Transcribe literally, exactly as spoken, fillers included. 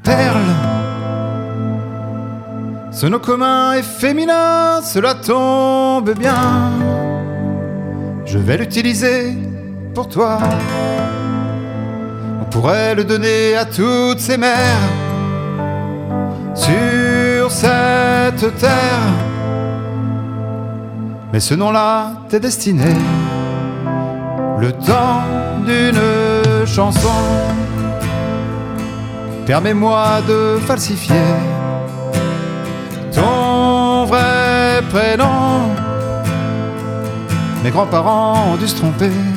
perle. Ce nom commun est féminin, cela tombe bien. Je vais l'utiliser pour toi. On pourrait le donner à toutes ces mères sur cette terre. Mais ce nom-là t'est destiné le temps d'une chanson. Permets-moi de falsifier ton vrai prénom. Mes grands-parents ont dû se tromper.